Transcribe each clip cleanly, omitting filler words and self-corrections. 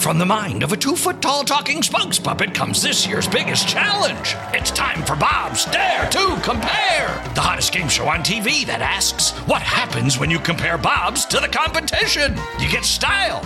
From the mind of a 2-foot-tall talking spokes puppet comes this year's biggest challenge. It's time for Bob's Dare to Compare, the hottest game show on TV that asks, what happens when you compare Bob's to the competition? You get style.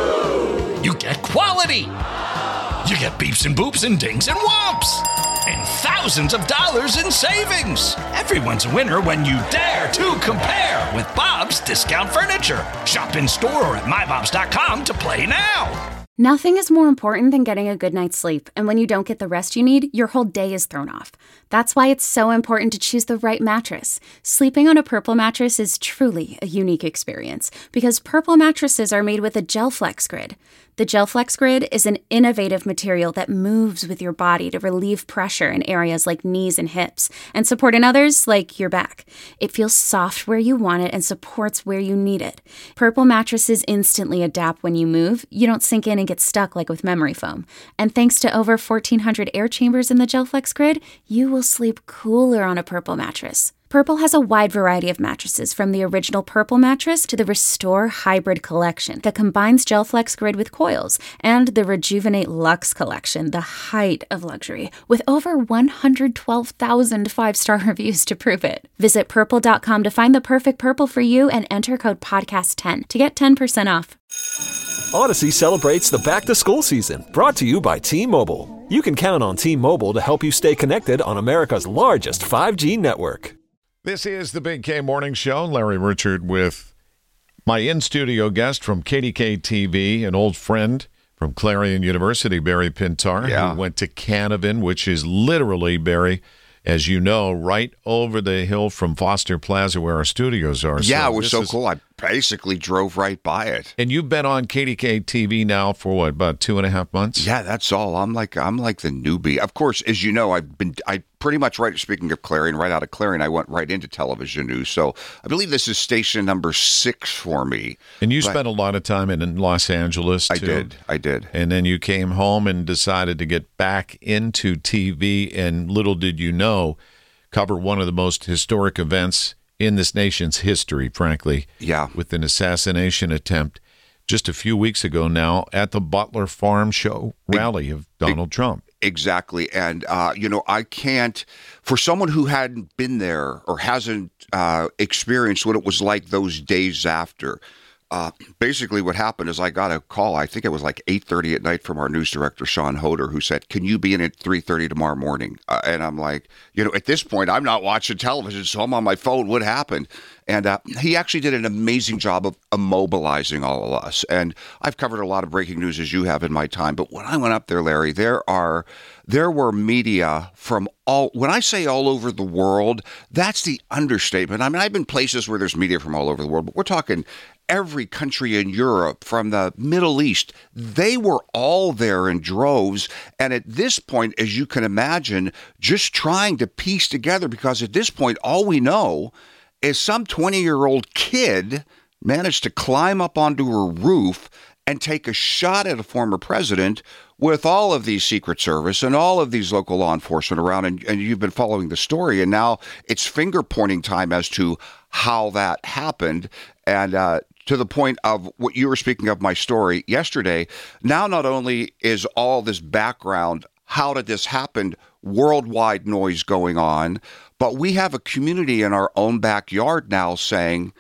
You get quality. You get beeps and boops and dings and whomps. And thousands of dollars in savings. Everyone's a winner when you dare to compare with Bob's Discount Furniture. Shop in store or at mybobs.com to play now. Nothing is more important than getting a good night's sleep, and when you don't get the rest you need, your whole day is thrown off. That's why it's so important to choose the right mattress. Sleeping on a Purple mattress is truly a unique experience, because Purple mattresses are made with a GelFlex Grid. The GelFlex Grid is an innovative material that moves with your body to relieve pressure in areas like knees and hips, and support in others like your back. It feels soft where you want it and supports where you need it. Purple mattresses instantly adapt when you move. You don't sink in and get stuck like with memory foam. And thanks to over 1,400 air chambers in the GelFlex Grid, you will sleep cooler on a Purple mattress. Purple has a wide variety of mattresses, from the original Purple mattress to the Restore Hybrid collection that combines GelFlex Grid with coils, and the Rejuvenate Luxe collection, the height of luxury, with over 112,000 five-star reviews to prove it. Visit purple.com to find the perfect Purple for you and enter code podcast10 to get 10% off. Odyssey celebrates the back-to-school season, brought to you by T-Mobile. You can count on T-Mobile to help you stay connected on America's largest 5G network. This is the Big K Morning Show. Larry Richard with my in-studio guest from KDK-TV, an old friend from Clarion University, Barry Pintar, who went to Canavan, which is literally, Barry, as you know, right over the hill from Foster Plaza where our studios are. Yeah, it was so cool. I basically drove right by it. And you've been on KDK-TV now for what, about 2.5 months? Yeah, that's all. I'm like the newbie. Of course, as you know, I pretty much speaking of Clarion, right out of Clarion, I went right into television news. So I believe this is station number 6 for me. And you spent a lot of time in Los Angeles, too. I did. And then you came home and decided to get back into TV, and little did you know, cover one of the most historic events in this nation's history, frankly. Yeah. With an assassination attempt just a few weeks ago now at the Butler Farm Show rally of Donald Trump. Exactly. And, I can't, for someone who hadn't been there or hasn't experienced what it was like those days after, basically what happened is I got a call, I think it was like 8:30 at night, from our news director, Sean Hoder, who said, can you be in at 3:30 tomorrow morning? And I'm like, at this point, I'm not watching television, so I'm on my phone. What happened? And he actually did an amazing job of immobilizing all of us. And I've covered a lot of breaking news, as you have, in my time. But when I went up there, Larry, there were media from when I say all over the world, that's the understatement. I mean, I've been places where there's media from all over the world, but we're talking every country in Europe, from the Middle East. They were all there in droves. And at this point, as you can imagine, just trying to piece together, because at this point, all we know is some 20-year-old kid managed to climb up onto a roof and take a shot at a former president with all of these Secret Service and all of these local law enforcement around. And you've been following the story, and now it's finger-pointing time as to how that happened. And to the point of what you were speaking of, my story yesterday, now not only is all this background, how did this happen, worldwide noise going on, but we have a community in our own backyard now saying,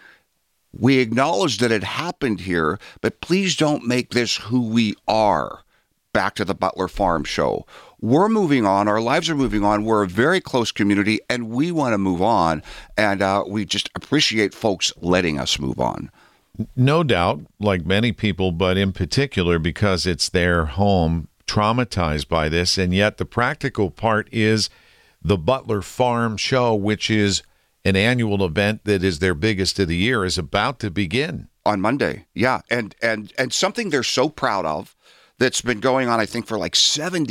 we acknowledge that it happened here, but please don't make this who we are. Back to the Butler Farm Show. We're moving on. Our lives are moving on. We're a very close community, and we want to move on. And we just appreciate folks letting us move on. No doubt, like many people, but in particular because it's their home, traumatized by this. And yet the practical part is the Butler Farm Show, which is an annual event that is their biggest of the year, is about to begin. On Monday, yeah. And something they're so proud of that's been going on, I think, for like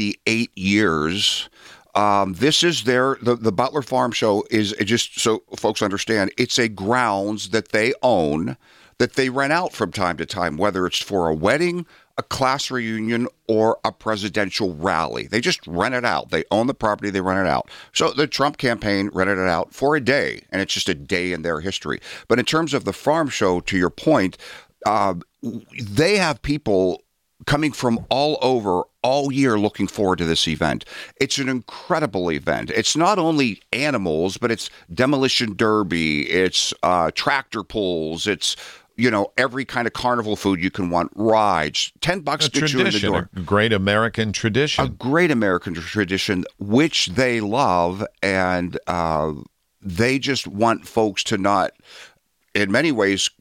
78 years. This is the Butler Farm Show is, just so folks understand, it's a grounds that they own, that they rent out from time to time, whether it's for a wedding, a class reunion, or a presidential rally. They just rent it out. They own the property, they rent it out. So the Trump campaign rented it out for a day, and it's just a day in their history. But in terms of the farm show, to your point, they have people coming from all over all year looking forward to this event. It's an incredible event. It's not only animals, but it's demolition derby, it's tractor pulls, it's every kind of carnival food you can want, rides. $10 gets you in the door. A great American tradition. A great American tradition, which they love, and they just want folks to not, in many ways,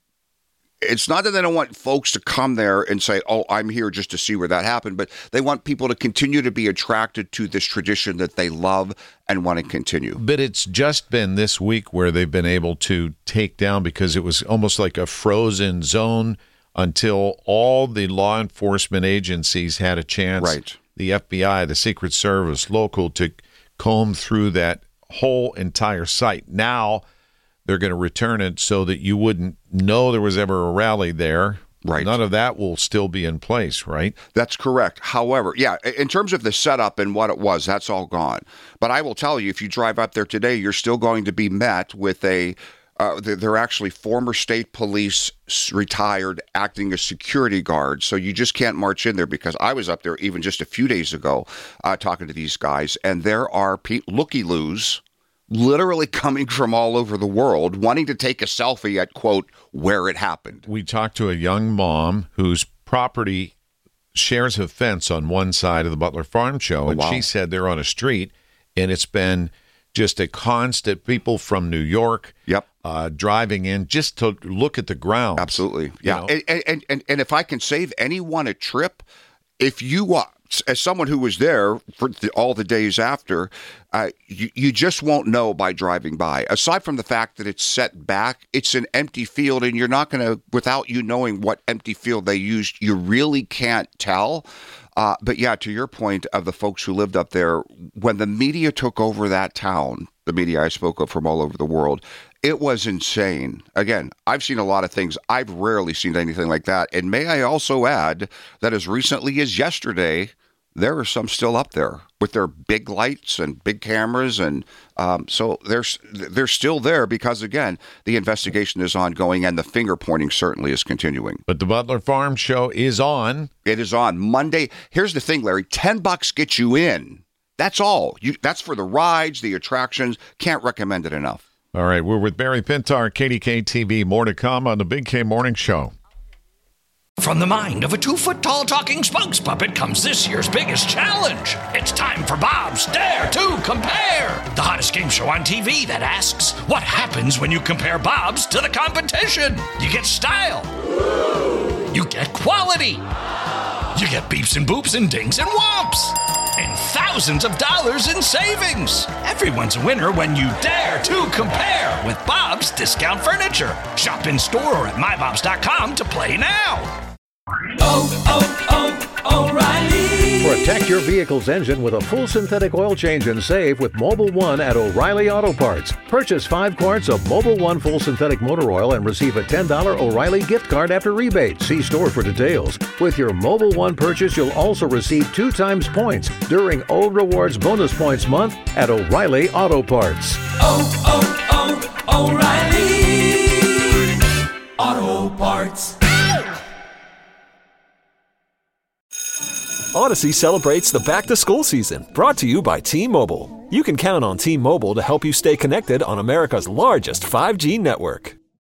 it's not that they don't want folks to come there and say, oh, I'm here just to see where that happened, but they want people to continue to be attracted to this tradition that they love and want to continue. But it's just been this week where they've been able to take down, because it was almost like a frozen zone until all the law enforcement agencies had a chance, right, the FBI, the Secret Service, local, to comb through that whole entire site. Now they're going to return it so that you wouldn't know there was ever a rally there. Right. None of that will still be in place, right? That's correct. However, yeah, in terms of the setup and what it was, that's all gone. But I will tell you, if you drive up there today, you're still going to be met with they're actually former state police retired acting as security guards. So you just can't march in there, because I was up there even just a few days ago talking to these guys, and there are looky-loos literally coming from all over the world, wanting to take a selfie at, quote, where it happened. We talked to a young mom whose property shares a fence on one side of the Butler Farm Show, and she said they're on a street, and it's been just a constant, people from New York driving in just to look at the ground. Absolutely. Yeah. And if I can save anyone a trip, if you as someone who was there for all the days after, you just won't know by driving by. Aside from the fact that it's set back, it's an empty field, and you're not going to, without you knowing what empty field they used, you really can't tell. But yeah, to your point of the folks who lived up there, when the media took over that town, the media I spoke of from all over the world, it was insane. Again, I've seen a lot of things. I've rarely seen anything like that. And may I also add that as recently as yesterday, there are some still up there with their big lights and big cameras. And so they're still there because, again, the investigation is ongoing and the finger pointing certainly is continuing. But the Butler Farm Show is on. It is on Monday. Here's the thing, Larry. $10 gets you in. That's all. That's for the rides, the attractions. Can't recommend it enough. All right, we're with Barry Pintar, KDKA-TV. More to come on the Big K Morning Show. From the mind of a 2-foot-tall talking spokes puppet comes this year's biggest challenge. It's time for Bob's Dare to Compare, the hottest game show on TV that asks, what happens when you compare Bob's to the competition? You get style. You get quality. You get beeps and boops and dings and whomps. And thousands of dollars in savings. Everyone's a winner when you dare to compare with Bob's Discount Furniture. Shop in store or at mybobs.com to play now. O'Reilly. Protect your vehicle's engine with a full synthetic oil change and save with Mobil 1 at O'Reilly Auto Parts. Purchase 5 quarts of Mobil 1 full synthetic motor oil and receive a $10 O'Reilly gift card after rebate. See store for details. With your Mobil 1 purchase, you'll also receive 2 times points during O Rewards Bonus Points Month at O'Reilly Auto Parts. O'Reilly Auto Parts. Odyssey celebrates the back-to-school season, brought to you by T-Mobile. You can count on T-Mobile to help you stay connected on America's largest 5G network.